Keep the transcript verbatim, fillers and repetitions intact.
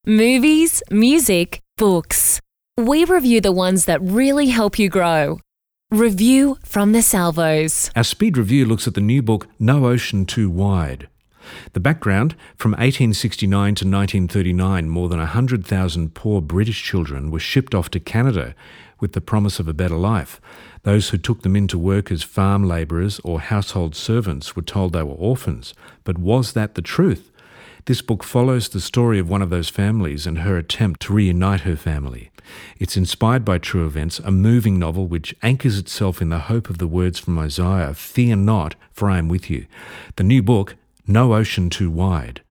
Movies, music, books. We review the ones that really help you grow. Review from the Salvos. Our speed review looks at the new book No Ocean Too Wide. The background: from eighteen sixty-nine to nineteen thirty-nine, more than one hundred thousand poor British children were shipped off to Canada with the promise of a better life. Those who took them in to work as farm labourers or household servants were told they were orphans. But was that the truth? This book follows the story of one of those families and her attempt to reunite her family. It's inspired by true events, a moving novel which anchors itself in the hope of the words from Isaiah, "Fear not, for I am with you." The new book, No Ocean Too Wide.